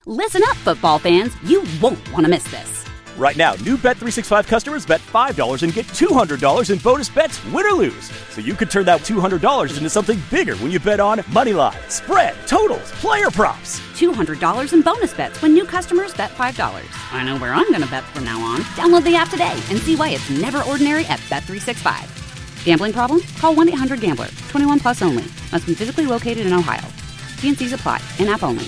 Listen up, football fans. You won't want to miss this. Right now, new Bet365 customers bet $5 and get $200 in bonus bets, win or lose. So you could turn that $200 into something bigger when you bet on money line, spread, totals, player props. $200 in bonus bets when new customers bet $5. I know where I'm going to bet from now on. Download the app today and see why it's never ordinary at Bet365. Gambling problem? Call 1-800-GAMBLER. 21 plus only. Must be physically located in Ohio. T&Cs apply. In-app only.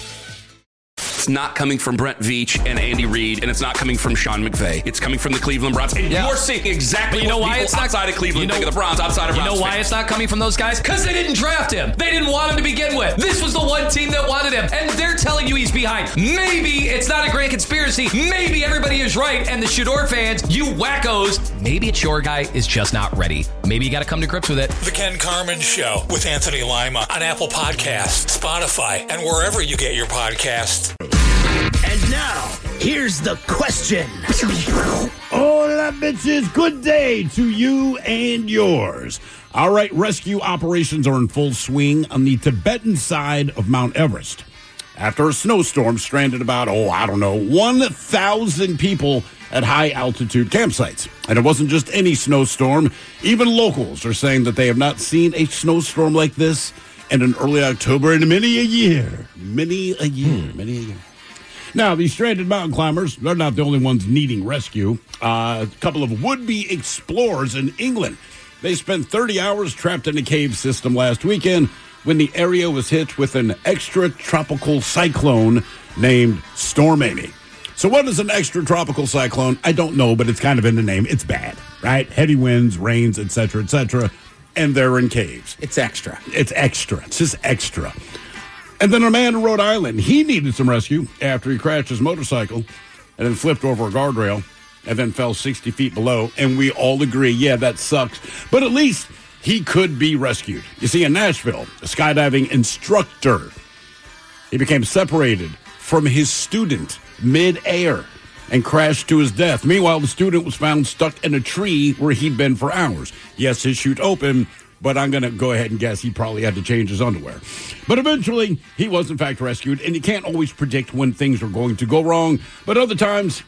It's not coming from Brent Veach and Andy Reid, and it's not coming from Sean McVay. It's coming from the Cleveland Browns. And you're seeing exactly what people outside of Cleveland think of the Browns, outside of Browns. You know why it's not coming from those guys? Because they didn't draft him. They didn't want him to begin with. This was the one team that wanted him, and they're telling you he's behind. Maybe it's not a grand conspiracy. Maybe everybody is right, and the Shador fans, you wackos, maybe it's your guy is just not ready. Maybe you got to come to grips with it. The Ken Carman Show with Anthony Lima on Apple Podcasts, Spotify, and wherever you get your podcasts. And now, here's the question. Hola, bitches. Good day to you and yours. All right, rescue operations are in full swing on the Tibetan side of Mount Everest. After a snowstorm stranded about, 1,000 people at high-altitude campsites. And it wasn't just any snowstorm. Even locals are saying that they have not seen a snowstorm like this in an early October in many a year. Many a year. Now, these stranded mountain climbers, they're not the only ones needing rescue. A couple of would-be explorers in England. They spent 30 hours trapped in a cave system last weekend when the area was hit with an extratropical cyclone named Storm Amy. So what is an extratropical cyclone? I don't know, but it's kind of in the name. It's bad, right? Heavy winds, rains, etc., etc., and they're in caves. It's extra. It's extra. It's just extra. And then a man in Rhode Island, he needed some rescue after he crashed his motorcycle and then flipped over a guardrail and then fell 60 feet below. And we all agree, yeah, that sucks. But at least he could be rescued. You see, in Nashville, a skydiving instructor, he became separated from his student mid-air and crashed to his death. Meanwhile, the student was found stuck in a tree where he'd been for hours. Yes, his chute opened, but I'm going to go ahead and guess he probably had to change his underwear. But eventually, he was in fact rescued, and you can't always predict when things are going to go wrong. But other times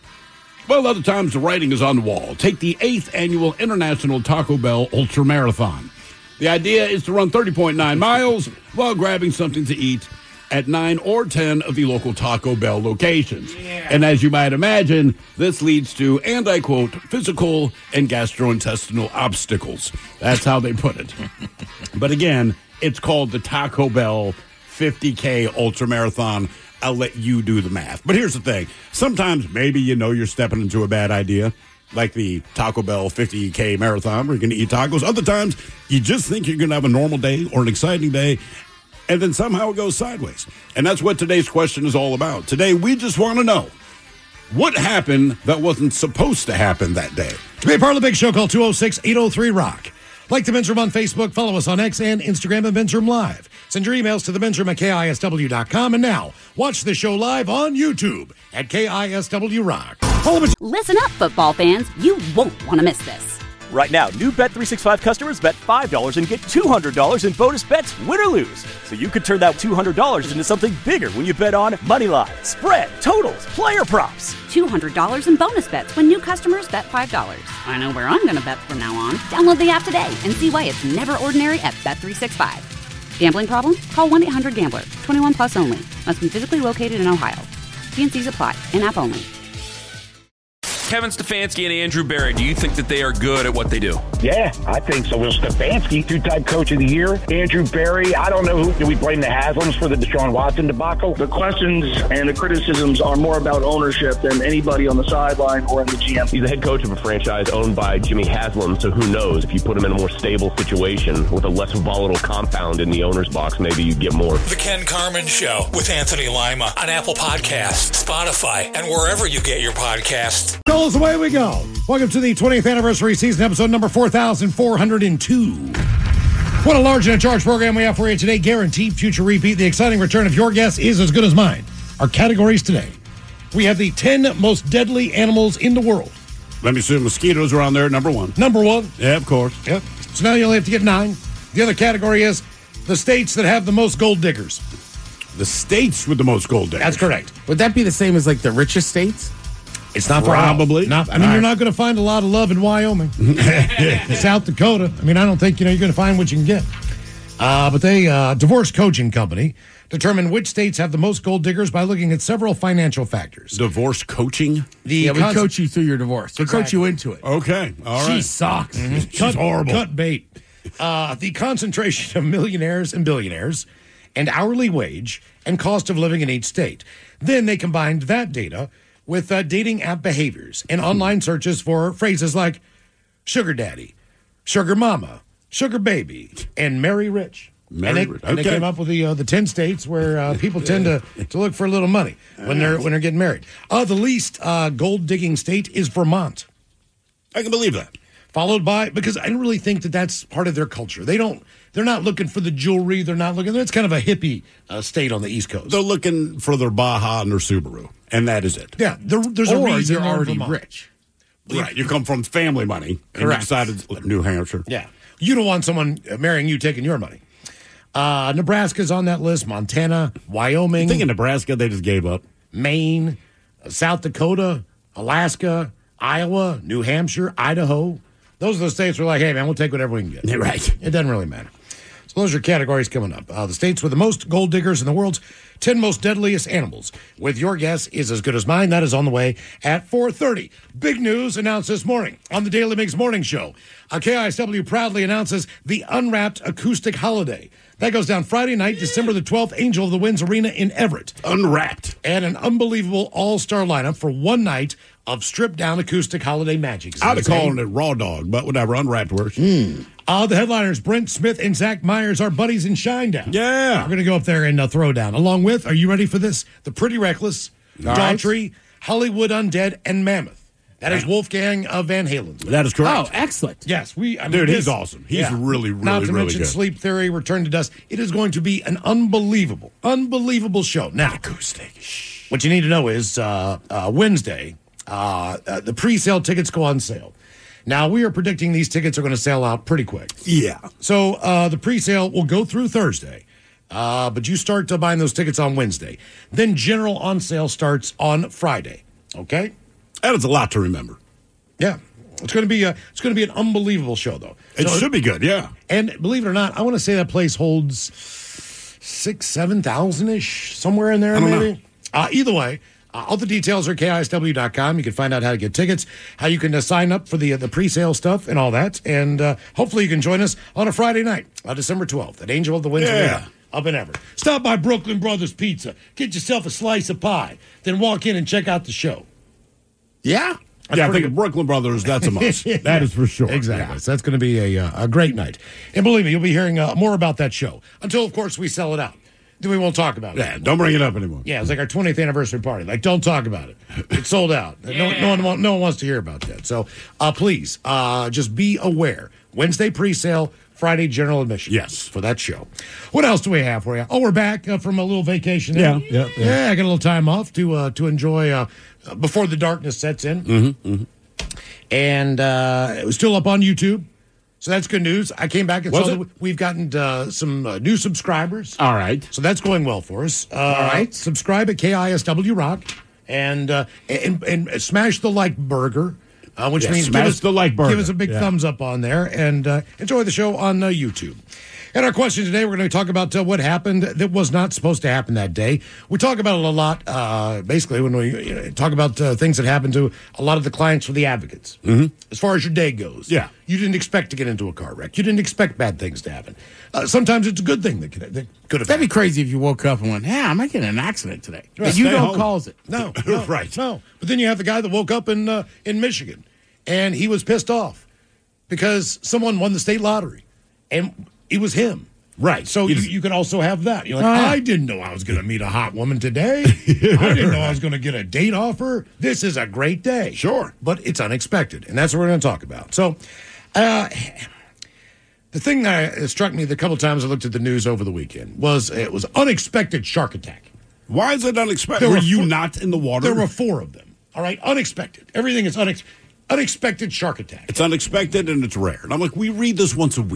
the writing is on the wall. Take the 8th annual International Taco Bell Ultra Marathon. The idea is to run 30.9 miles while grabbing something to eat at 9 or 10 of the local Taco Bell locations. Yeah. And as you might imagine, this leads to, and I quote, physical and gastrointestinal obstacles. That's how they put it. But again, it's called the Taco Bell 50K Ultra Marathon. I'll let you do the math. But here's the thing. Sometimes maybe you're stepping into a bad idea, like the Taco Bell 50K Marathon where you're going to eat tacos. Other times, you just think you're going to have a normal day or an exciting day, and then somehow it goes sideways. And that's what today's question is all about. Today, we just want to know what happened that wasn't supposed to happen that day. To be a part of the big show, call 206-803-ROCK. Like the Men's Room on Facebook, follow us on X and Instagram at Men's Room Live. Send your emails to themensroom@KISW.com. And now, watch the show live on YouTube at KISW Rock. Listen up, football fans. You won't want to miss this. Right now, new Bet365 customers bet $5 and get $200 in bonus bets, win or lose. So you could turn that $200 into something bigger when you bet on money line, spread, totals, player props. $200 in bonus bets when new customers bet $5. I know where I'm going to bet from now on. Download the app today and see why it's never ordinary at Bet365. Gambling problem? Call 1-800-GAMBLER. 21 plus only. Must be physically located in Ohio. T&Cs apply. In-app only. Kevin Stefanski and Andrew Berry, do you think that they are good at what they do? Yeah, I think so. Will Stefanski, two-time coach of the year. Andrew Berry, I don't know who. Do we blame the Haslams for the Deshaun Watson debacle? The questions and the criticisms are more about ownership than anybody on the sideline or in the GM. He's the head coach of a franchise owned by Jimmy Haslam, so who knows? If you put him in a more stable situation with a less volatile compound in the owner's box, maybe you get more. The Ken Carman Show with Anthony Lima on Apple Podcasts, Spotify, and wherever you get your podcasts. Away we go. Welcome to the 20th anniversary season, episode number 4,402. What a large and a charge program we have for you today. Guaranteed future repeat. The exciting return of your guess is as good as mine. Our categories today. We have the 10 most deadly animals in the world. Let me see. Mosquitoes are on there, number one. Number one. Yeah, of course. Yep. So now you only have to get 9. The other category is the states that have the most gold diggers. the states with the most gold diggers. That's correct. Would that be the same as like the richest states? It's not probably. You're not going to find a lot of love in Wyoming, South Dakota. I mean, I don't think you're going to find what you can get. But they Divorce Coaching Company determined which states have the most gold diggers by looking at several financial factors. Divorce coaching? We coach you through your divorce. We coach you into it. Okay, all right. She sucks. Mm-hmm. She's horrible. Cut bait. The concentration of millionaires and billionaires and hourly wage and cost of living in each state. Then they combined that data with dating app behaviors and online searches for phrases like sugar daddy, sugar mama, sugar baby, and marry rich. And they came up with the 10 states where people tend to look for a little money when they're getting married. The least gold digging state is Vermont. I can believe that. Followed by, because I don't really think that that's part of their culture. They're not looking for the jewelry. They're not looking. It's kind of a hippie state on the East Coast. They're looking for their Baja and their Subaru, and that is it. Yeah, there's a reason you're already Vermont. rich. Right, you come from family money, and you decided to live in New Hampshire. Yeah, you don't want someone marrying you taking your money. Nebraska's on that list. Montana, Wyoming. I think in Nebraska they just gave up. Maine, South Dakota, Alaska, Iowa, New Hampshire, Idaho. Those are the states where like, hey, man, we'll take whatever we can get. Right. It doesn't really matter. So those are categories coming up. The states with the most gold diggers in the world's 10 most deadliest animals. With your guess is as good as mine. That is on the way at 4:30. Big news announced this morning on the Daily Mix Morning Show. KISW proudly announces the Unwrapped Acoustic Holiday. That goes down Friday night, December the 12th, Angel of the Winds Arena in Everett. Unwrapped. And an unbelievable all-star lineup for one night of stripped-down acoustic holiday magic. I'd have called it Raw Dog, but whatever, Unwrapped works. The headliners, Brent Smith and Zach Myers, our buddies in Shinedown. Yeah. We're going to go up there and throw down. Along with, are you ready for this? The Pretty Reckless, Daughtry, Hollywood Undead, and Mammoth. That is Wolfgang Van Halen. That is correct. Oh, excellent. Yes. He's awesome. He's really, really, not to really mention good. Sleep Theory, Return to Dust. It is going to be an unbelievable show. Now, acoustic. What you need to know is Wednesday, the pre-sale tickets go on sale. Now, we are predicting these tickets are going to sell out pretty quick. Yeah. So the pre-sale will go through Thursday, but you start buying those tickets on Wednesday. Then general on sale starts on Friday. Okay? That is a lot to remember. Yeah. It's going to be an unbelievable show, though. It should be good, yeah. And believe it or not, I want to say that place holds 7,000-ish, somewhere in there, I don't maybe. Either way, all the details are KISW.com. You can find out how to get tickets, how you can sign up for the pre-sale stuff and all that. And hopefully you can join us on a Friday night, December 12th, at Angel of the Winds Arena up in Everett. Stop by Brooklyn Brothers Pizza. Get yourself a slice of pie. Then walk in and check out the show. Yeah? I think of Brooklyn Brothers, that's a must. That is for sure. Exactly. Yeah. So that's going to be a great night. And believe me, you'll be hearing more about that show. Until, of course, we sell it out. Then we won't talk about it. Yeah, don't bring it up anymore. Yeah, it's like our 20th anniversary party. Like, don't talk about it. It's sold out. No one wants to hear about that. So please, just be aware. Wednesday pre-sale, Friday general admission. Yes. For that show. What else do we have for you? Oh, we're back from a little vacation. Yeah. I got a little time off to enjoy before the darkness sets in. And it was still up on YouTube. So that's good news. I came back and saw that we've gotten some new subscribers. All right. So that's going well for us. All right. Subscribe at KISW Rock and smash the like burger. Which means give us the like burger. Give us a big thumbs up on there and enjoy the show on YouTube. And our question today, we're going to talk about what happened that was not supposed to happen that day. We talk about it a lot, basically, when we talk about things that happen to a lot of the clients for the advocates. As far as your day goes. Yeah. You didn't expect to get into a car wreck. You didn't expect bad things to happen. Sometimes it's a good thing that could have happened. That'd be crazy if you woke up and went, I might get in an accident today. And you don't cause it. No. Right. No. But then you have the guy that woke up in Michigan, and he was pissed off because someone won the state lottery. And it was him. Right. So you can also have that. You're like, I didn't know I was going to meet a hot woman today. I didn't know I was going to get a date offer. This is a great day. Sure. But it's unexpected, and that's what we're going to talk about. So the thing that struck me the couple times I looked at the news over the weekend was it was unexpected shark attack. Why is it unexpected? Were you not in the water? There were 4 of them. All right? Unexpected. Everything is unexpected shark attack. It's unexpected and it's rare. And I'm like, we read this once a week.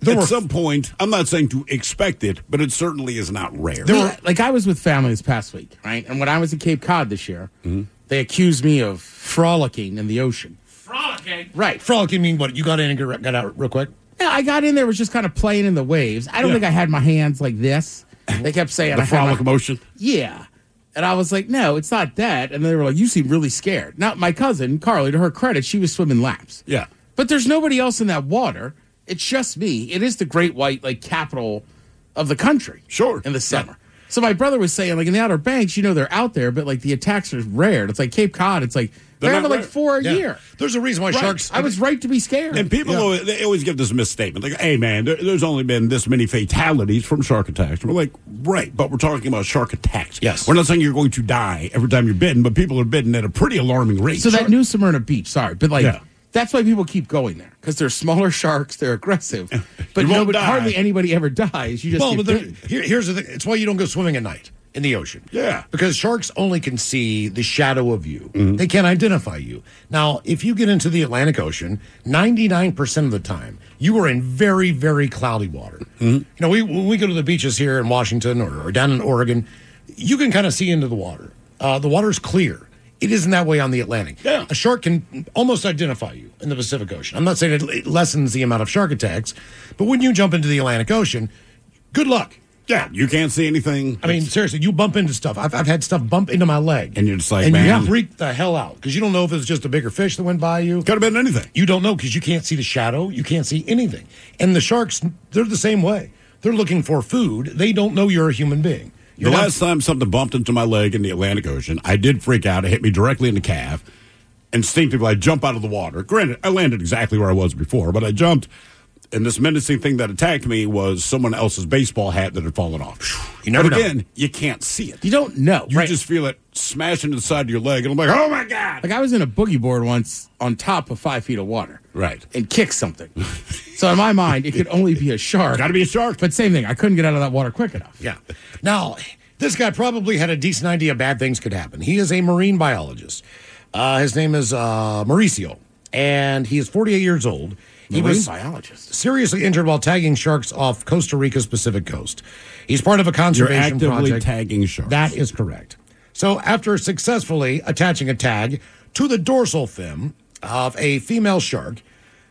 At some point, I'm not saying to expect it, but it certainly is not rare. Like I was with family this past week, right? And when I was at Cape Cod this year, they accused me of frolicking in the ocean. Frolicking? Right. Frolicking mean what? You got in and got out real quick? Yeah, I got in there, was just kind of playing in the waves. I don't think I had my hands like this. They kept saying the frolic motion? Yeah. And I was like, no, it's not that. And they were like, you seem really scared. Now, my cousin, Carly, to her credit, she was swimming laps. Yeah. But there's nobody else in that water. It's just me. It is the great white, like, capital of the country. Sure. In the summer. So my brother was saying, like, in the Outer Banks, they're out there, but, like, the attacks are rare. It's like Cape Cod. It's like, they're having, like, 4 a year. There's a reason why sharks... I was right to be scared. And people, they always give this misstatement. Like, hey, man, there's only been this many fatalities from shark attacks. We're like, right, but we're talking about shark attacks. Yes. We're not saying you're going to die every time you're bitten, but people are bitten at a pretty alarming rate. So that New Smyrna Beach, sorry, but, like... Yeah. That's why people keep going there, because they're smaller sharks, they're aggressive, but hardly anybody ever dies. You just here's the thing: it's why you don't go swimming at night in the ocean. Yeah, because sharks only can see the shadow of you; they can't identify you. Now, if you get into the Atlantic Ocean, 99% of the time you are in very, very cloudy water. When we go to the beaches here in Washington or down in Oregon, you can kind of see into the water. The water's clear. It isn't that way on the Atlantic. Yeah. A shark can almost identify you in the Pacific Ocean. I'm not saying it lessens the amount of shark attacks, but when you jump into the Atlantic Ocean, good luck. Yeah, you can't see anything. I mean, seriously, you bump into stuff. I've had stuff bump into my leg. And you're just like, and man. you freak the hell out because you don't know if it's just a bigger fish that went by you. Could have been anything. You don't know because you can't see the shadow. You can't see anything. And the sharks, they're the same way. They're looking for food. They don't know you're a human being. The last time something bumped into my leg in the Atlantic Ocean, I did freak out. It hit me directly in the calf. Instinctively, I jump out of the water. Granted, I landed exactly where I was before, but I jumped, and this menacing thing that attacked me was someone else's baseball hat that had fallen off. You never know. Again, you can't see it. You don't know. You just feel it smash into the side of your leg, and I'm like, oh, my God. Like, I was in a boogie board once on top of 5 feet of water. Right. And kicked something. So in my mind, it could only be a shark. Got to be a shark. But same thing. I couldn't get out of that water quick enough. Yeah. Now, this guy probably had a decent idea bad things could happen. He is a marine biologist. His name is Mauricio, and he is 48 years old. He was biologist. Seriously injured while tagging sharks off Costa Rica's Pacific coast. He's part of a conservation You're actively project. tagging sharks. That is correct. So after successfully attaching a tag to the dorsal fin of a female shark,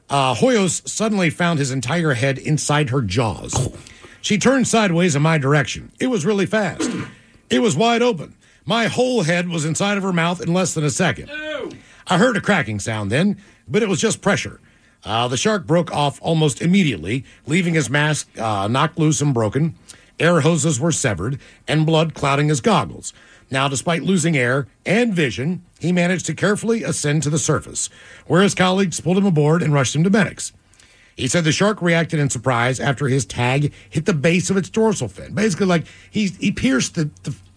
Hoyos suddenly found his entire head inside her jaws. Oh. She turned sideways in my direction. It was really fast. It was wide open. My whole head was inside of her mouth in less than a second. Ew. I heard a cracking sound then, but it was just pressure. The shark broke off almost immediately, leaving his mask knocked loose and broken. Air hoses were severed, and blood clouding his goggles. Now, despite losing air and vision, he managed to carefully ascend to the surface, where his colleagues pulled him aboard and rushed him to medics. He said the shark reacted in surprise after his tag hit the base of its dorsal fin. Basically, like, he pierced the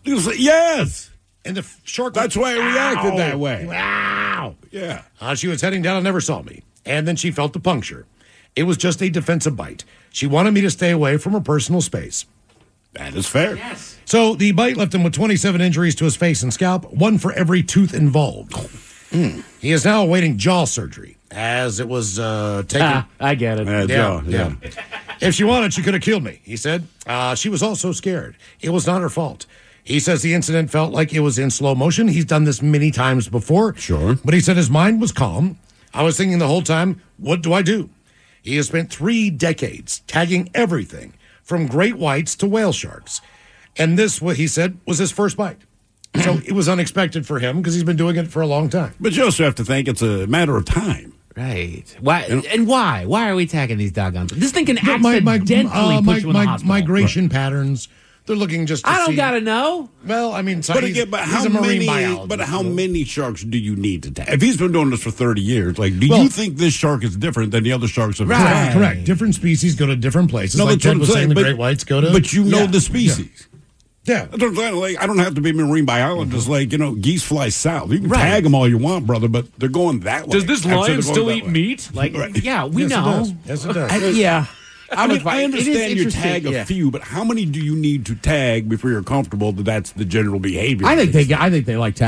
yes! And the shark... That's why it reacted that way. Wow! Yeah. She was heading down and never saw me. And then she felt the puncture. It was just a defensive bite. She wanted me to stay away from her personal space. That is fair. Yes. So the bite left him with 27 injuries to his face and scalp, one for every tooth involved. He is now awaiting jaw surgery, as it was taken... I get it. Yeah. If she wanted, she could have killed me, he said. She was also scared. It was not her fault. He says the incident felt like it was in slow motion. He's done this many times before. Sure. But he said his mind was calm. I was thinking the whole time, what do I do? He has spent 3 decades tagging everything from great whites to whale sharks. And this, what he said, was his first bite. So it was unexpected for him because he's been doing it for a long time. But you also have to think it's a matter of time. Right. Why? And why? Why are we tagging these doggone things? This thing can accidentally put you in the hospital. Migration patterns. They're looking just to I don't got to know. Well, I mean, but he's a marine biologist. But how many sharks do you need to tag? If he's been doing this for 30 years, like, do you think this shark is different than the other sharks have Right. Correct. Different species go to different places. No, like that's what Ted I'm was saying, saying. the great whites go to... But you know the species. Yeah. That's what I'm saying. Like, I don't have to be a marine biologist. Like, geese fly south. You can tag them all you want, brother, but they're going that way. Does this lion still eat meat? Like, yeah, we know. Yes, it does. Yeah. I understand you tag a few, but how many do you need to tag before you're comfortable that that's the general behavior? I think they like tagging them.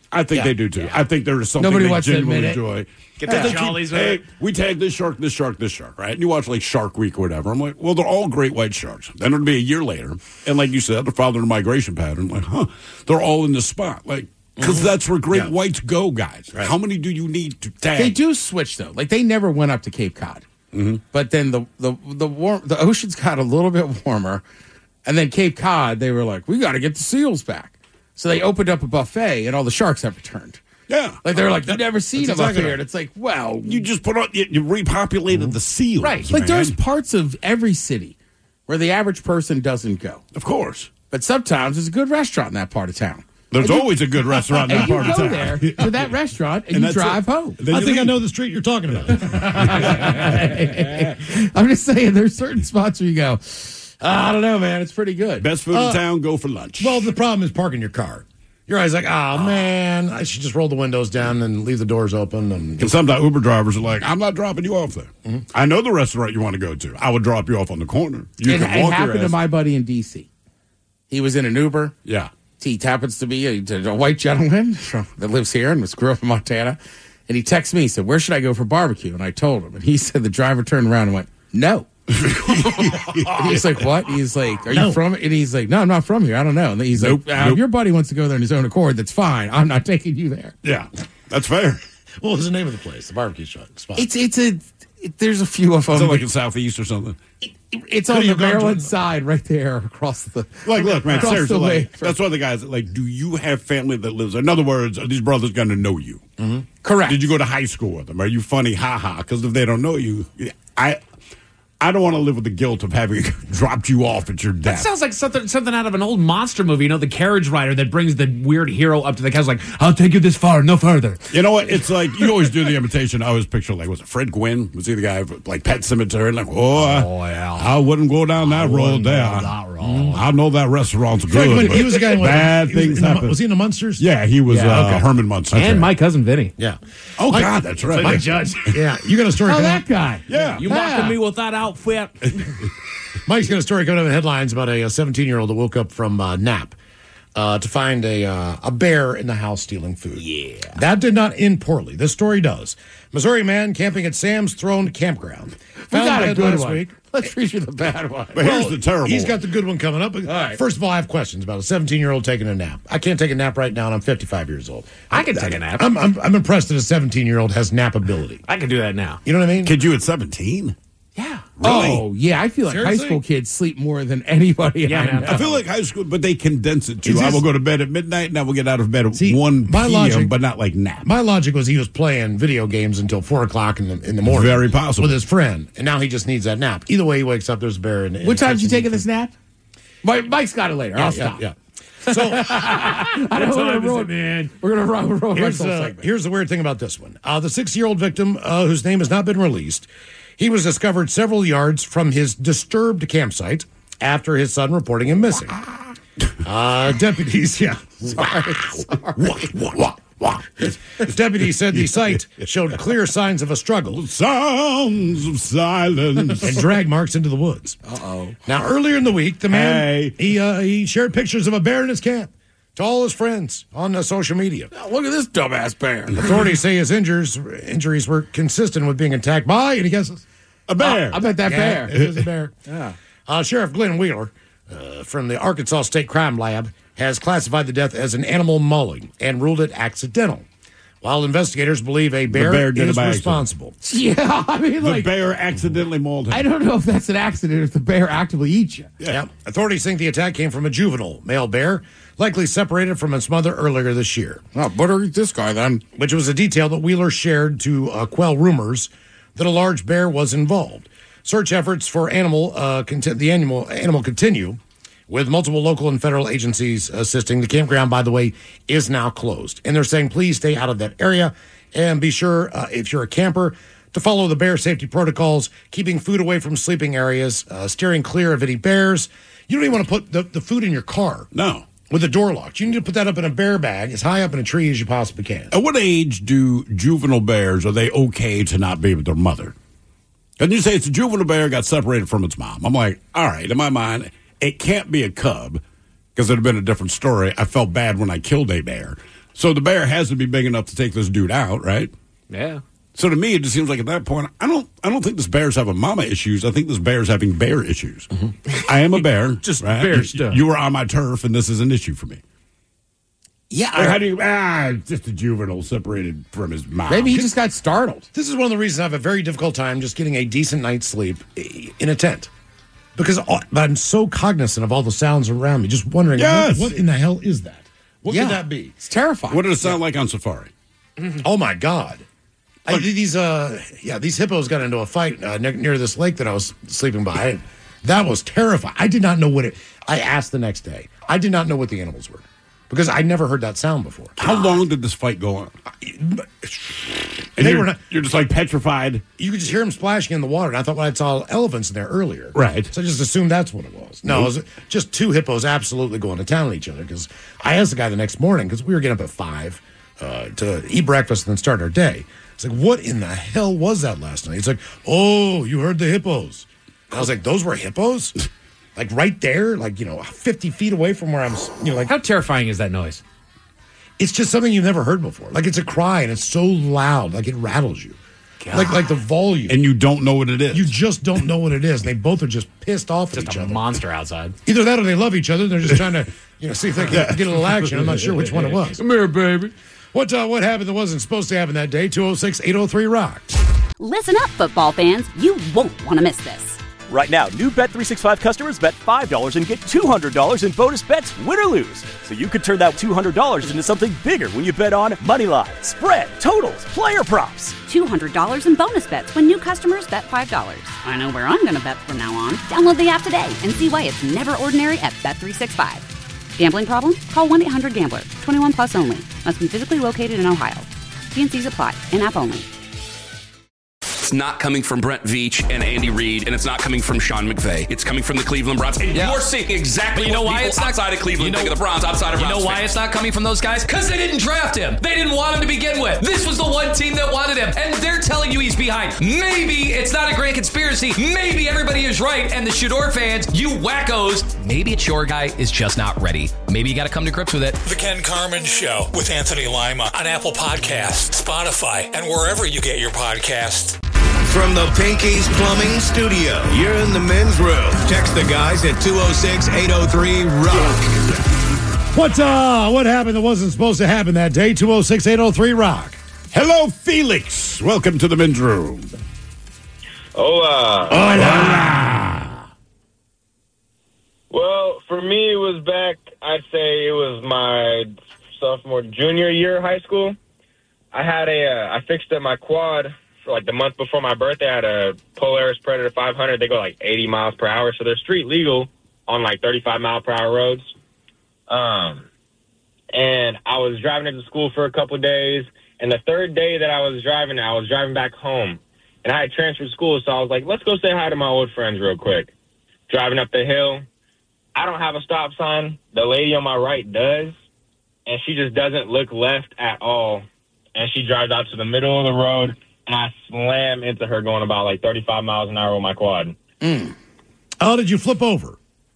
I think they do too. Yeah. I think there is something they genuinely enjoy. Get the jollies with it. We tag this shark, right? And you watch like Shark Week or whatever. I'm like, well, they're all great white sharks. Then it'll be a year later, and like you said, they're following a migration pattern. Like, they're all in the spot, like. Because that's where great whites go, guys. Right. How many do you need to tag? They do switch though. Like they never went up to Cape Cod, but then the oceans got a little bit warmer, and then Cape Cod they were like, we got to get the seals back, so they opened up a buffet, and all the sharks have returned. Yeah, like they're like, you've never seen them up here, and it's like, well, you just put on you repopulated the seals, right? Like there's parts of every city where the average person doesn't go, of course, but sometimes there's a good restaurant in that part of town. There's always a good restaurant in that part of town. You go there to that restaurant and you drive home. I think I know the street you're talking about. I'm just saying, there's certain spots where you go, I don't know, man, it's pretty good. Best food in town, go for lunch. Well, the problem is parking your car. You're always like, oh, man, I should just roll the windows down and leave the doors open. And sometimes Uber drivers are like, I'm not dropping you off there. Mm-hmm. I know the restaurant you want to go to. I would drop you off on the corner. It happened to my buddy in D.C. He was in an Uber. Yeah. He happens to be a white gentleman that lives here and grew up in Montana. And he texted me. He said, where should I go for barbecue? And I told him. And he said the driver turned around and went, no. And he's like, what? He's like, are you from it? And he's like, no, I'm not from here. I don't know. And he's like, if your buddy wants to go there on his own accord, that's fine. I'm not taking you there. Yeah, that's fair. What was the name of the place? The barbecue spot? There's a few of them. Is it like in Southeast or something? It's on the Maryland side right there across the... Like, look, man, seriously. That's why the guys, like, do you have family that lives there? In other words, are these brothers going to know you? Mm-hmm. Correct. Did you go to high school with them? Are you funny? Ha-ha. Because if they don't know you, I don't want to live with the guilt of having dropped you off at your death. That sounds like something out of an old monster movie. You know, the carriage rider that brings the weird hero up to the couch, like, I'll take you this far, no further. You know what? It's like, you always do the imitation. I always picture, like, was it Fred Gwynn? Was he the guy of, like, Pet Sematary? Like, yeah. I wouldn't go down that road there. I know that restaurant's good. Fred Gwynn, he was the guy who bad things happen. Was he in the Munsters? Yeah, he was Herman Munster. And my cousin Vinny. Yeah. Oh, God, that's right. Mike Judge. Yeah. You got a story? Oh, that guy. Yeah. You mocking me with that outfit. Mike's got a story coming up in headlines about a 17-year-old that woke up from nap to find a bear in the house stealing food. Yeah. That did not end poorly. This story does. Missouri man camping at Sam's Throne Campground. We got a good one. Week. Let's read you the bad one. But here's the terrible He's got the good one coming up. Right. First of all, I have questions about a 17-year-old taking a nap. I can't take a nap right now, and I'm 55 years old. I can take a nap. I'm impressed that a 17-year-old has nap ability. I can do that now. You know what I mean? Could you at 17? Yeah. Really? Oh, yeah. I feel like Seriously? high school kids sleep more than anybody. Yeah, I man. know. I feel like high school, but they condense it too. I will go to bed at midnight, and I will get out of bed at 1 p.m., logic, but not like nap. My logic was he was playing video games until 4 o'clock in the morning. Very possible. With his friend, and now he just needs that nap. Either way, he wakes up, there's a bear. What time did you take this nap? Mike's got it later. I'll stop. Yeah. So I don't want to ruin, man. We're going to ruin here's the weird thing about this one. The 6-year-old victim, whose name has not been released, he was discovered several yards from his disturbed campsite after his son reporting him missing. Deputies, Deputies said the site showed clear signs of a struggle. Sounds of silence. And drag marks into the woods. Uh-oh. Now, earlier in the week, the man, he shared pictures of a bear in his camp to all his friends on social media. Oh, look at this dumbass bear. Authorities say his injuries were consistent with being attacked by, any guesses? A bear. I bet that bear. It is a bear. Yeah. Sheriff Glenn Wheeler from the Arkansas State Crime Lab has classified the death as an animal mauling and ruled it accidental, while investigators believe a bear is responsible. Yeah, I mean, the bear accidentally mauled him. I don't know if that's an accident if the bear actively eats you. Yeah. Authorities think the attack came from a juvenile male bear, likely separated from its mother earlier this year. Oh, better eat this guy then. Which was a detail that Wheeler shared to quell rumors that a large bear was involved. Search efforts for animal continue, with multiple local and federal agencies assisting. The campground, by the way, is now closed. And they're saying, please stay out of that area and be sure, if you're a camper, to follow the bear safety protocols, keeping food away from sleeping areas, steering clear of any bears. You don't even want to put the food in your car. No. With the door locked. You need to put that up in a bear bag as high up in a tree as you possibly can. At what age do juvenile bears, are they okay to not be with their mother? And you say it's a juvenile bear got separated from its mom. I'm like, all right, in my mind, it can't be a cub because it would have been a different story. I felt bad when I killed a bear. So the bear has to be big enough to take this dude out, right? Yeah. So to me, it just seems like at that point, I don't think this bear's having mama issues. I think this bear's having bear issues. I am a bear. Just right? bear stuff. You were on my turf, and this is an issue for me. Yeah. Or how do you, just a juvenile separated from his mom. Maybe he just got startled. This is one of the reasons I have a very difficult time just getting a decent night's sleep in a tent. Because I'm so cognizant of all the sounds around me, just wondering, what in the hell is that? What could that be? It's terrifying. What did it sound like on safari? Oh, my God. These hippos got into a fight near this lake that I was sleeping by. And that was terrifying. I did not know what I asked the next day. I did not know what the animals were because I never heard that sound before. How long did this fight go on? You're just like petrified. You could just hear them splashing in the water. And I thought, I saw elephants in there earlier. Right. So I just assumed that's what it was. No, it was just two hippos absolutely going to town on each other because I asked the guy the next morning because we were getting up at 5 to eat breakfast and then start our day. It's like, what in the hell was that last night? He's like, oh, you heard the hippos. And I was like, those were hippos? Like right there, 50 feet away from where I'm, How terrifying is that noise? It's just something you've never heard before. Like it's a cry and it's so loud, like it rattles you. Like the volume. And you don't know what it is. You just don't know what it is. And they both are just pissed off at each other. Just a monster outside. Either that or they love each other. They're just trying to, see if they can get a little action. I'm not sure which one it was. Come here, baby. What happened that wasn't supposed to happen that day? 206-803-ROCK. Listen up, football fans. You won't want to miss this. Right now, new Bet365 customers bet $5 and get $200 in bonus bets, win or lose. So you could turn that $200 into something bigger when you bet on moneyline, spread, totals, player props. $200 in bonus bets when new customers bet $5. I know where I'm going to bet from now on. Download the app today and see why it's never ordinary at Bet365. Gambling problem? Call 1-800-GAMBLER. 21 plus only. Must be physically located in Ohio. T&Cs apply. In-app only. It's not coming from Brent Veach and Andy Reid, and it's not coming from Sean McVay. It's coming from the Cleveland Browns. And you're seeing exactly you know what why people it's not outside of Cleveland think of the Browns, outside of Browns. You know why fans. it's not coming from those guys? Because they didn't draft him. They didn't want him to begin with. This was the one team that wanted him, and they're telling you he's behind. Maybe it's not a grand conspiracy. Maybe everybody is right, and the Shador fans, you wackos, maybe it's your guy is just not ready. Maybe you got to come to grips with it. The Ken Carman Show with Anthony Lima on Apple Podcasts, Spotify, and wherever you get your podcasts. From the Pinky's Plumbing Studio, you're in the men's room. Text the guys at 206-803-ROCK. What happened that wasn't supposed to happen that day? 206-803-ROCK. Hello, Felix. Welcome to the men's room. Hola. Hola. Well, for me, it was back, I'd say it was my junior year of high school. I fixed up my quad. Like the month before my birthday, I had a Polaris Predator 500. They go like 80 miles per hour, so they're street legal on like 35 mile per hour roads. And I was driving into school for a couple of days, and the third day that I was driving back home, and I had transferred school, so I was like, let's go say hi to my old friends real quick. Driving up the hill, I don't have a stop sign. The lady on my right does, and she just doesn't look left at all, and she drives out to the middle of the road. And I slam into her going about like 35 miles an hour with my quad. How did you flip over?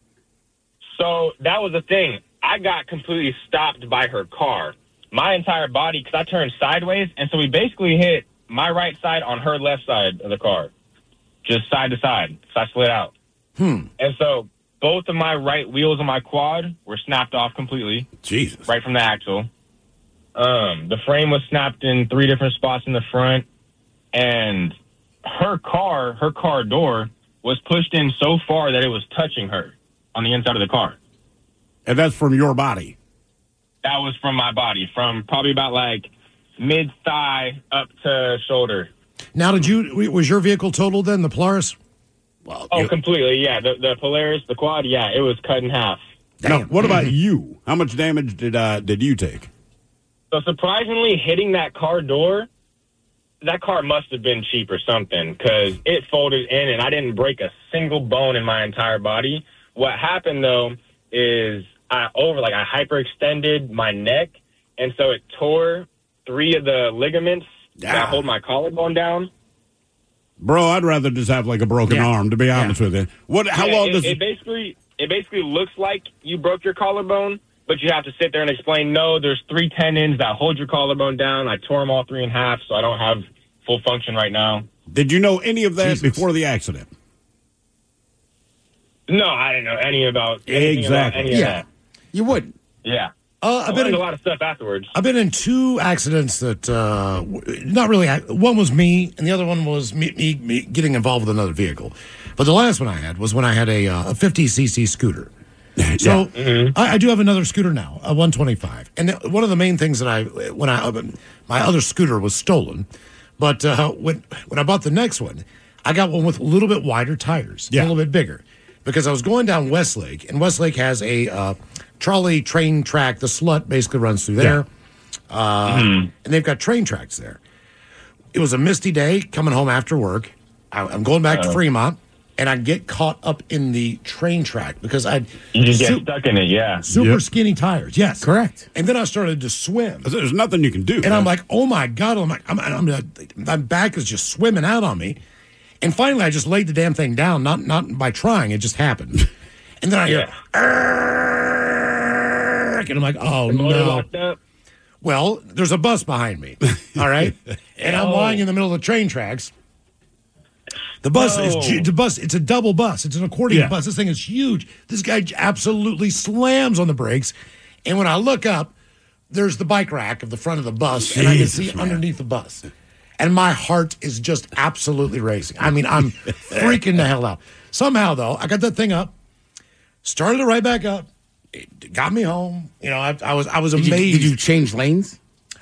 So that was the thing. I got completely stopped by her car. My entire body, because I turned sideways, and so we basically hit my right side on her left side of the car. Just side to side. So I slid out. And so both of my right wheels on my quad were snapped off completely. Jesus. Right from the axle. The frame was snapped in 3 different spots in the front. And her car door was pushed in so far that it was touching her on the inside of the car. And that's from your body? That was from my body, from probably about like mid-thigh up to shoulder. Now, was your vehicle totaled then, the Polaris? Well, completely, yeah. The Polaris, the quad, yeah, it was cut in half. Now, what about you? How much damage did you take? So surprisingly, hitting that car door, that car must have been cheap or something because it folded in and I didn't break a single bone in my entire body. What happened, though, is I hyperextended my neck, and so it tore 3 of the ligaments that hold my collarbone down. Bro, I'd rather just have like a broken arm, to be honest with you. How long does it basically looks like you broke your collarbone, but you have to sit there and explain, no, there's 3 tendons that hold your collarbone down. I tore them all 3 in half, so I don't have full function right now. Did you know any of that before the accident? No, I didn't know anything about any of that. You wouldn't. Yeah. I've I learned a lot of stuff afterwards. I've been in 2 accidents that, not really, one was me, and the other one was me getting involved with another vehicle. But the last one I had was when I had a 50cc scooter. So I do have another scooter now, a 125. And one of the main things that my other scooter was stolen. But when I bought the next one, I got one with a little bit wider tires, a little bit bigger. Because I was going down Westlake, and Westlake has a trolley train track. The Slut basically runs through there. And they've got train tracks there. It was a misty day coming home after work. I'm going back to Fremont, and I get caught up in the train track because you just get stuck in it, super skinny tires. Yes. Correct. And then I started to swim. There's nothing you can do. And I'm like, oh, my God. My back is just swimming out on me. And finally, I just laid the damn thing down, not by trying. It just happened. And then I hear, and I'm like, oh, no. Well, there's a bus behind me, all right? And I'm lying in the middle of the train tracks. The bus it's a double bus. It's an accordion bus. This thing is huge. This guy absolutely slams on the brakes. And when I look up, there's the bike rack of the front of the bus, and I can see underneath the bus. And my heart is just absolutely racing. I mean, I'm freaking the hell out. Somehow, though, I got that thing up, started it right back up. It got me home. You know, I was amazed. Did you change lanes?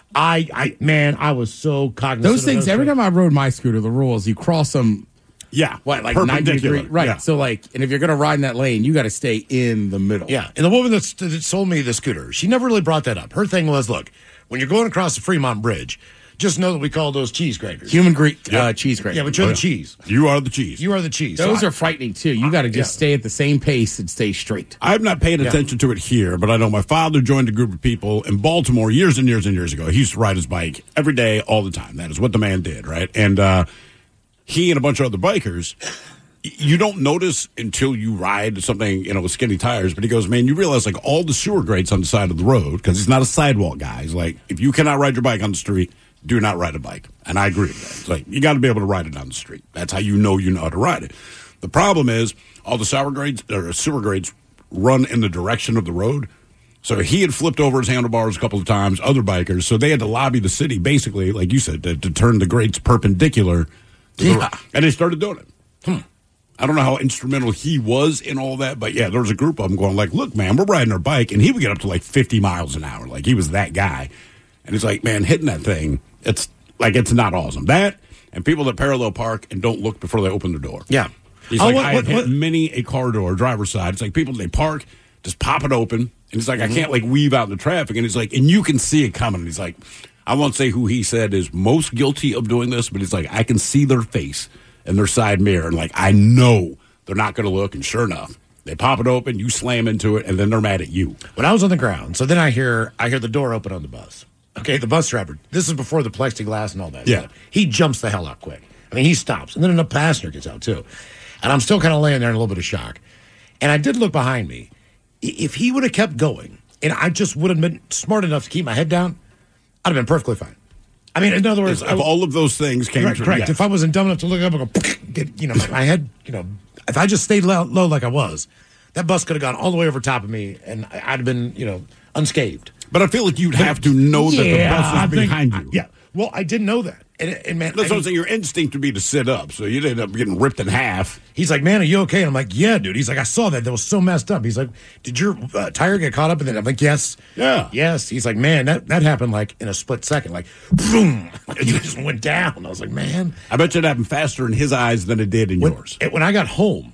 I was so cognizant. Those things. Every time I rode my scooter, the rule is you cross them. Yeah, what, like 90 degrees? Right. Yeah. So, like, and if you're going to ride in that lane, you got to stay in the middle. Yeah. And the woman that sold me the scooter, she never really brought that up. Her thing was, look, when you're going across the Fremont Bridge, just know that we call those cheese graters. Human cheese graters. Yeah, but you're the cheese. You are the cheese. You are the cheese. Those are frightening, too. You got to just stay at the same pace and stay straight. I've not paid attention to it here, but I know my father joined a group of people in Baltimore years and years and years ago. He used to ride his bike every day, all the time. That is what the man did, right? And he and a bunch of other bikers, you don't notice until you ride something, with skinny tires. But he goes, man, you realize, like, all the sewer grates on the side of the road, because he's not a sidewalk guy. He's like, if you cannot ride your bike on the street, do not ride a bike. And I agree with that. It's like, you got to be able to ride it on the street. That's how you know how to ride it. The problem is all the sewer grates run in the direction of the road. So he had flipped over his handlebars a couple of times, other bikers. So they had to lobby the city, basically, like you said, to turn the grates perpendicular to the road. And they started doing it. I don't know how instrumental he was in all that, but yeah, there was a group of them going like, look, man, we're riding our bike. And he would get up to like 50 miles an hour. Like, he was that guy. And he's like, man, hitting that thing, it's not awesome. That and people that parallel park and don't look before they open their door. Yeah. He's like, I have hit many a car door, driver's side. It's like people, they park, just pop it open. And he's like, I can't like weave out in the traffic. And he's like, and you can see it coming. And he's like, I won't say who he said is most guilty of doing this, but he's like, I can see their face in their side mirror. And like, I know they're not going to look. And sure enough, they pop it open, you slam into it, and then they're mad at you. When I was on the ground, so then I hear the door open on the bus. Okay, the bus driver, this is before the plexiglass and all that stuff. He jumps the hell out quick. I mean, he stops. And then a passenger gets out, too. And I'm still kind of laying there in a little bit of shock. And I did look behind me. If he would have kept going, and I just would have been smart enough to keep my head down, I'd have been perfectly fine. I mean, in other words... If all of those things came true. Correct. If I wasn't dumb enough to look up and go, get, my head, if I just stayed low like I was, that bus could have gone all the way over top of me, and I'd have been, unscathed. But I feel like you'd have to know that the bus is behind you. Yeah. Well, I didn't know that. And man, that's what I'm saying. Your instinct would be to sit up, so you'd end up getting ripped in half. He's like, man, are you okay? And I'm like, yeah, dude. He's like, I saw that. That was so messed up. He's like, did your tire get caught up in it? I'm like, yes. Yeah. Yes. He's like, man, that happened like in a split second. Like, boom. It just went down. I was like, man. I bet you it happened faster in his eyes than it did in yours. When I got home,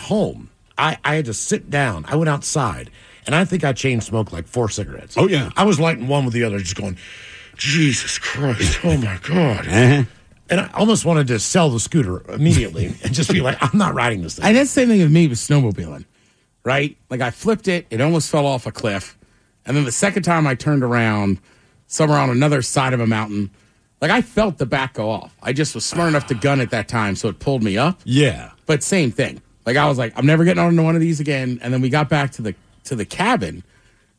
I had to sit down. I went outside. And I think I chain smoked like 4 cigarettes. Oh, yeah. I was lighting one with the other, just going, Jesus Christ, oh, my God. Uh-huh. And I almost wanted to sell the scooter immediately and just be like, I'm not riding this thing. And that's the same thing with me with snowmobiling, right? Like, I flipped it. It almost fell off a cliff. And then the second time I turned around, somewhere on another side of a mountain, like, I felt the back go off. I just was smart enough to gun at that time, so it pulled me up. Yeah. But same thing. Like, I was like, I'm never getting on one of these again. And then we got back to the cabin,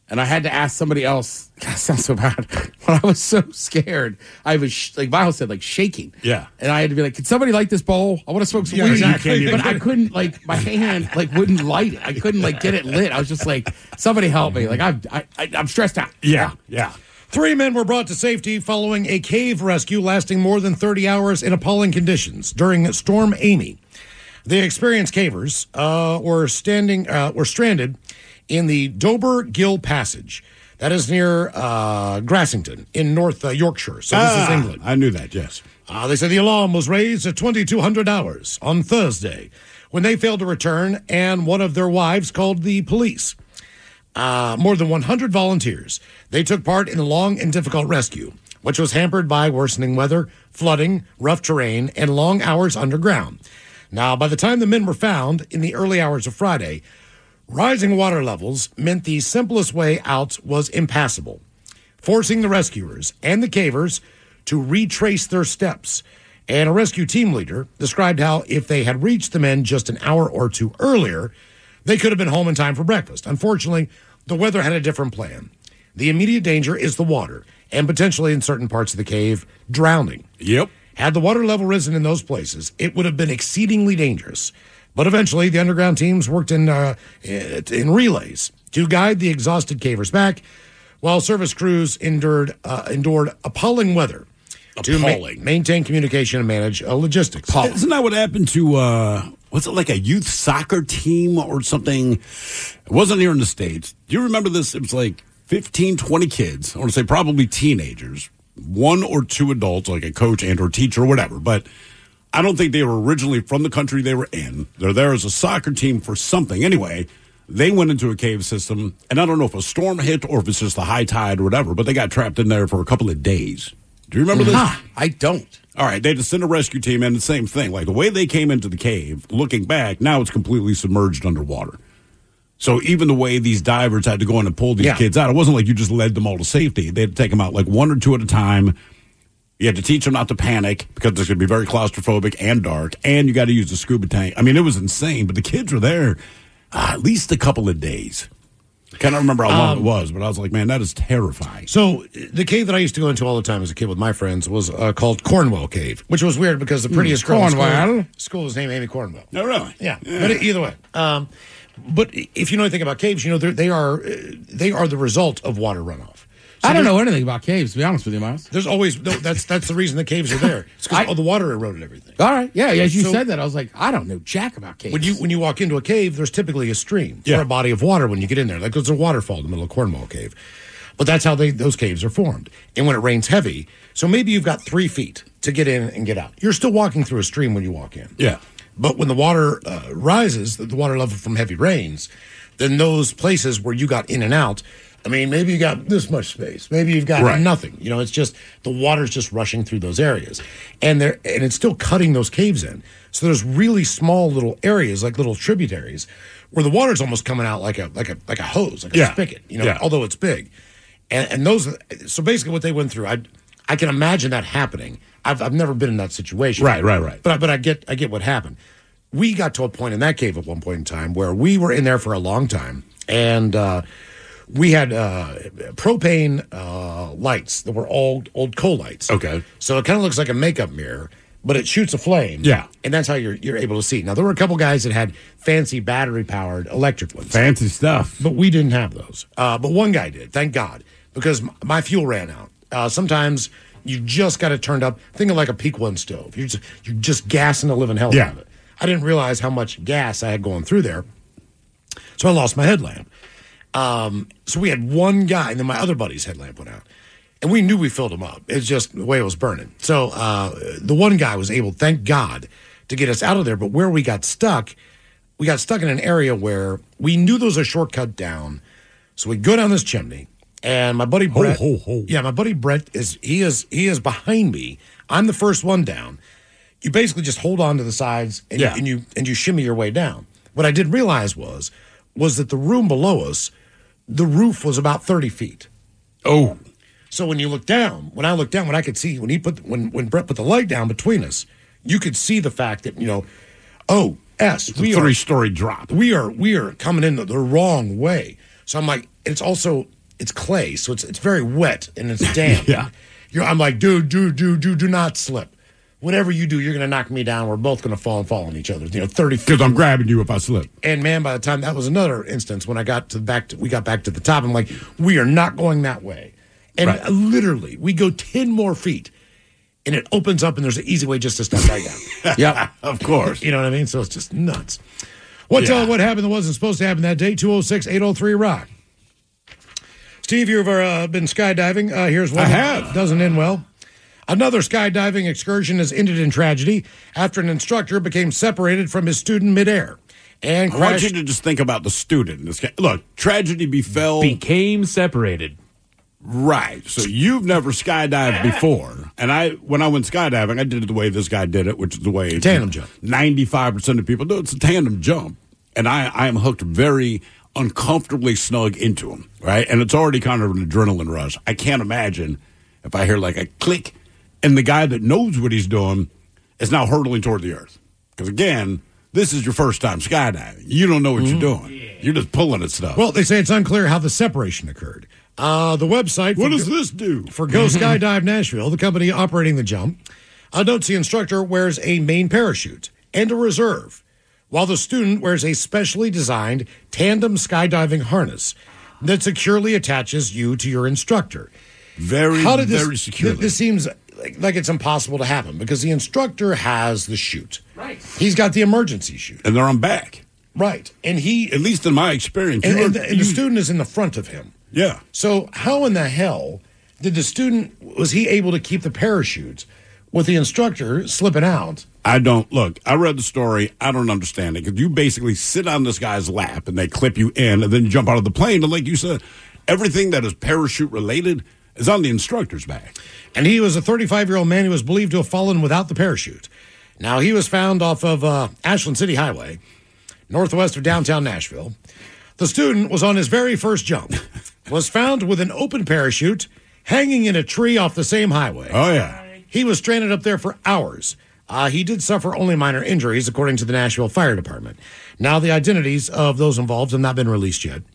And I had to ask somebody else. God, it sounds so bad. When I was so scared, I was, like Miles said, like shaking. Yeah. And I had to be like, "Can somebody light this bowl? I want to smoke some weed." Exactly. But I couldn't, like, my hand, like, wouldn't light it. I couldn't, like, get it lit. I was just like, somebody help me. Like, I'm stressed out. Yeah. 3 men were brought to safety following a cave rescue lasting more than 30 hours in appalling conditions during Storm Amy. The experienced cavers were stranded in the Dover Gill Passage. That is near Grassington in North Yorkshire. So this is England. I knew that, yes. They said the alarm was raised at 2200 hours on Thursday when they failed to return and one of their wives called the police. More than 100 volunteers. They took part in the long and difficult rescue, which was hampered by worsening weather, flooding, rough terrain, and long hours underground. Now, by the time the men were found in the early hours of Friday, rising water levels meant the simplest way out was impassable, forcing the rescuers and the cavers to retrace their steps. And a rescue team leader described how if they had reached the men just an hour or two earlier, they could have been home in time for breakfast. Unfortunately, the weather had a different plan. The immediate danger is the water, and potentially in certain parts of the cave, drowning. Yep. Had the water level risen in those places, it would have been exceedingly dangerous. But eventually, the underground teams worked in relays to guide the exhausted cavers back, while service crews endured appalling weather to maintain communication and manage logistics. Isn't that what happened to, was it like a youth soccer team or something? It wasn't here in the States. Do you remember this? It was like 15, 20 kids. I want to say probably teenagers. 1 or 2 adults, like a coach and or teacher or whatever. But I don't think they were originally from the country they were in. They're there as a soccer team for something. Anyway, they went into a cave system, and I don't know if a storm hit or if it's just a high tide or whatever, but they got trapped in there for a couple of days. Do you remember this? I don't. All right, they just sent a rescue team, and the same thing. Like, the way they came into the cave, looking back, now it's completely submerged underwater. So even the way these divers had to go in and pull these kids out, it wasn't like you just led them all to safety. They had to take them out like 1 or 2 at a time. You had to teach them not to panic because it's going to be very claustrophobic and dark, and you got to use the scuba tank. I mean, it was insane, but the kids were there at least a couple of days. I can't remember how long it was, but I was like, man, that is terrifying. So the cave that I used to go into all the time as a kid with my friends was called Cornwell Cave, which was weird because the prettiest girl in school was named Amy Cornwell. No, really? Yeah. But either way. But if you know anything about caves, you know they are the result of water runoff. So I don't know anything about caves, to be honest with you, Miles. There's always that's the reason the caves are there. It's because the water eroded everything. All right, yeah. As you said that, I was like, I don't know jack about caves. When you walk into a cave, there's typically a stream or a body of water when you get in there. Like there's a waterfall in the middle of Cornwall Cave, but that's how those caves are formed. And when it rains heavy, so maybe you've got 3 feet to get in and get out. You're still walking through a stream when you walk in. Yeah. But when the water rises, the water level from heavy rains, then those places where you got in and out, I mean, maybe you got this much space. Maybe you've got nothing. You know, it's just the water's just rushing through those areas. And it's still cutting those caves in. So there's really small little areas, like little tributaries, where the water's almost coming out like a hose, like a spigot, you know, although it's big. And those, so basically what they went through, I can imagine that happening. I've never been in that situation. Right. But I get what happened. We got to a point in that cave at one point in time where we were in there for a long time, and we had propane lights that were old coal lights. Okay. So it kind of looks like a makeup mirror, but it shoots a flame. Yeah. And that's how you're able to see. Now, there were a couple guys that had fancy battery-powered electric ones. Fancy stuff. But we didn't have those. But one guy did, thank God, because my fuel ran out. Sometimes you just got it turned up. Think of like a Peak 1 stove. You're just gassing the living hell out of it. I didn't realize how much gas I had going through there. So I lost my headlamp. So we had one guy, and then my other buddy's headlamp went out. And we knew we filled him up. It's just the way it was burning. So the one guy was able, thank God, to get us out of there. But where we got stuck in an area where we knew there was a shortcut down. So we go down this chimney, and my buddy Brett, my buddy Brett is behind me. I'm the first one down. You basically just hold on to the sides and you shimmy your way down. What I didn't realize was that the room below us, the roof was about 30 feet. Oh. So when I looked down, what I could see when Brett put the light down between us, you could see the fact that, we are 3-story drop. We are coming in the wrong way. So I'm like, it's also it's clay, so it's very wet and it's damp. Yeah. I'm like, dude, do not slip. Whatever you do, you're going to knock me down. We're both going to fall on each other. 30 feet. Because I'm grabbing you if I slip. And man, by the time that was another instance when we got back to the top, I'm like, we are not going that way. And literally, we go 10 more feet, and it opens up, and there's an easy way just to step back down. Yeah, of course. You know what I mean? So it's just nuts. What happened that wasn't supposed to happen that day? 206-803-ROCK. Steve, you've been skydiving. Here's one. I have. Doesn't end well. Another skydiving excursion has ended in tragedy after an instructor became separated from his student midair and crashed. I want you to just think about the student. Look, tragedy befell. Became separated. Right. So you've never skydived before. And when I went skydiving, I did it the way this guy did it, which is the way tandem jump. 95% of people do. It's a tandem jump. And I am hooked very uncomfortably snug into him, right? And it's already kind of an adrenaline rush. I can't imagine if I hear like a click and the guy that knows what he's doing is now hurtling toward the earth. Because again, this is your first time skydiving. You don't know what you're doing. Yeah. You're just pulling at stuff. Well, they say it's unclear how the separation occurred. The website. What does this do? For Go Skydive Nashville, the company operating the jump, notes the instructor wears a main parachute and a reserve, while the student wears a specially designed tandem skydiving harness that securely attaches you to your instructor. Very securely. This seems like it's impossible to happen because the instructor has the chute. Right. He's got the emergency chute. And they're on back. Right. And at least in my experience. And the student is in the front of him. Yeah. So how in the hell did the student, was he able to keep the parachute with the instructor slipping out? I read the story. I don't understand it because you basically sit on this guy's lap and they clip you in and then you jump out of the plane. And like you said, everything that is parachute related is on the instructor's back. And he was a 35-year-old man who was believed to have fallen without the parachute. Now, he was found off of Ashland City Highway, northwest of downtown Nashville. The student was on his very first jump, was found with an open parachute hanging in a tree off the same highway. Oh, yeah. He was stranded up there for hours. He did suffer only minor injuries, according to the Nashville Fire Department. Now, the identities of those involved have not been released yet.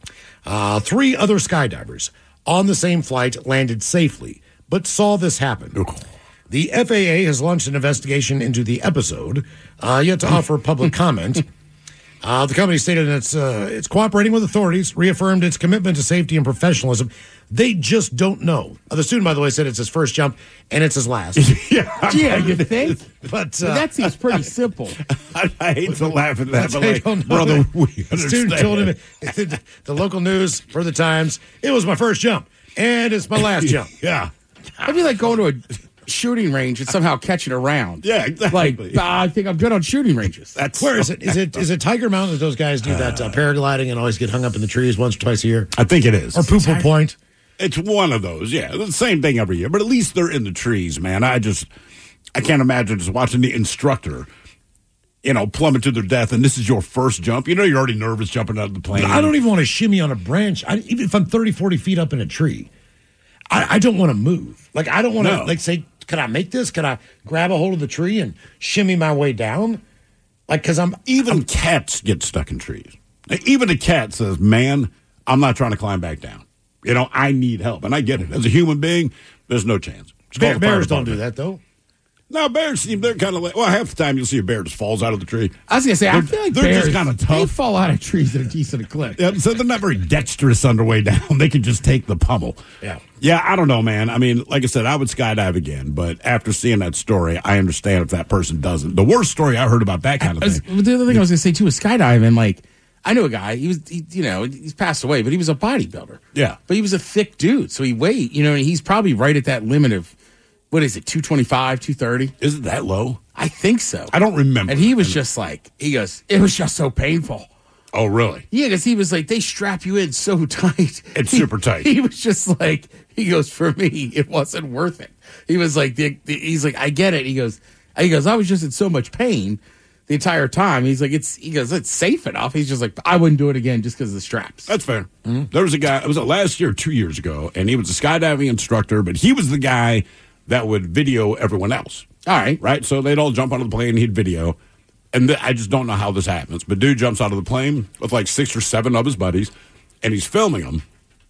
3 other skydivers on the same flight landed safely, but saw this happen. Okay. The FAA has launched an investigation into the episode, yet to offer public comment. The company stated it's cooperating with authorities, reaffirmed its commitment to safety and professionalism. They just don't know. The student, by the way, said it's his first jump, and it's his last. Yeah, you think? But that seems pretty simple. I hate to laugh at that, but like, brother, we the student told him, the local news for the Times, it was my first jump, and it's my last jump. Yeah. I'd be like going to a shooting range and somehow catching a round. Yeah, exactly. Like, I think I'm good on shooting ranges. Where is it? Is it Tiger Mountain that those guys do that paragliding and always get hung up in the trees once or twice a year? I think it is. Or Pooper Point? It's one of those, yeah. The same thing every year, but at least they're in the trees, man. I can't imagine just watching the instructor, plummet to their death, and this is your first jump. You're already nervous jumping out of the plane. I don't even want to shimmy on a branch. Even if I'm 30, 40 feet up in a tree, I don't want to move. Like, I don't want to, say, can I make this? Can I grab a hold of the tree and shimmy my way down? Like, because even cats get stuck in trees. Even a cat says, man, I'm not trying to climb back down. I need help. And I get it. As a human being, there's no chance. Bears don't do that, though. No, bears they're kind of like, half the time you'll see a bear just falls out of the tree. I was going to say, I feel like they're bears, just kind of tough. They fall out of trees at a decent clip. Yeah, so they're not very dexterous on their way down. They can just take the pummel. Yeah. Yeah, I don't know, man. I mean, like I said, I would skydive again, but after seeing that story, I understand if that person doesn't. The worst story I heard about that kind of thing. The other thing I was going to say, too, is skydiving, like, I knew a guy, he's passed away, but he was a bodybuilder. Yeah. But he was a thick dude, so he weighed, and he's probably right at that limit of, what is it, 225, 230? Is it that low? I think so. I don't remember. And he was just like, he goes, it was just so painful. Oh, really? Yeah, because he was like, they strap you in so tight. It's super tight. He was just like, he goes, for me, it wasn't worth it. He was like, he's like, I get it. He goes, I was just in so much pain the entire time. He's like, it's safe enough. He's just like, I wouldn't do it again just because of the straps. That's fair. Mm-hmm. There was a guy, it was last year, 2 years ago, and he was a skydiving instructor, but he was the guy that would video everyone else. All right. Right? So they'd all jump out of the plane and he'd video. And I just don't know how this happens. But dude jumps out of the plane with like 6 or 7 of his buddies, and he's filming them.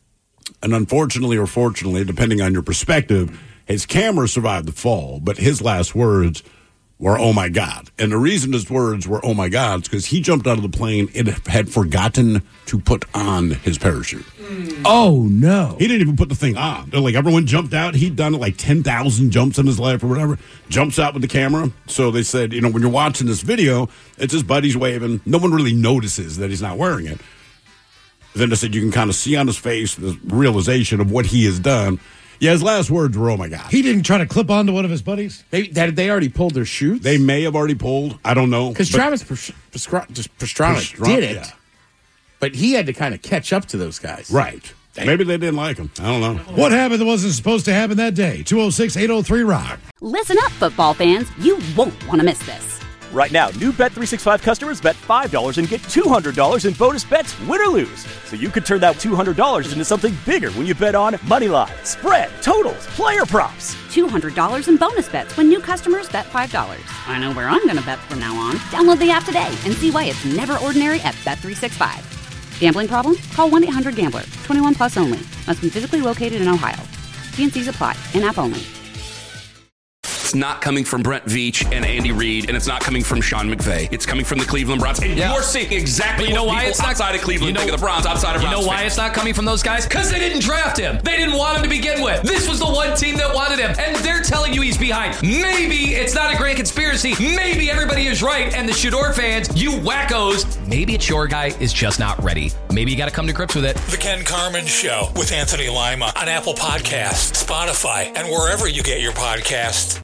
And unfortunately or fortunately, depending on your perspective, his camera survived the fall, but his last words were, "Oh my God." And the reason his words were, "Oh my God," is because he jumped out of the plane and had forgotten to put on his parachute. Oh, no. He didn't even put the thing on. Like, everyone jumped out. He'd done like 10,000 jumps in his life or whatever. Jumps out with the camera. So they said, when you're watching this video, it's his buddies waving. No one really notices that he's not wearing it. Then they said you can kind of see on his face the realization of what he has done. Yeah, his last words were, "Oh my God." He didn't try to clip onto one of his buddies? Had they already pulled their chutes? They may have already pulled. I don't know. Because Travis Pastrana did it. Yeah. But he had to kind of catch up to those guys. Right. Maybe they didn't like him. I don't know. What happened that wasn't supposed to happen that day? 206-803-ROCK. Listen up, football fans. You won't want to miss this. Right now, new Bet365 customers bet $5 and get $200 in bonus bets, win or lose. So you could turn that $200 into something bigger when you bet on moneyline, spread, totals, player props. $200 in bonus bets when new customers bet $5. I know where I'm going to bet from now on. Download the app today and see why it's never ordinary at Bet365. Gambling problem? Call 1-800-GAMBLER. 21 plus only. Must be physically located in Ohio. T&Cs apply. In-app only. It's not coming from Brent Veach and Andy Reid, and it's not coming from Sean McVay. It's coming from the Cleveland Browns. And you're seeing exactly why it's not outside of Cleveland. Think of the Browns outside of Browns. You know why it's not coming from those guys? Because they didn't draft him. They didn't want him to begin with. This was the one team that wanted him, and they're telling you he's behind. Maybe it's not a grand conspiracy. Maybe everybody is right, and the Shador fans, you wackos, maybe it's your guy is just not ready. Maybe you got to come to grips with it. The Ken Carman Show with Anthony Lima on Apple Podcasts, Spotify, and wherever you get your podcasts.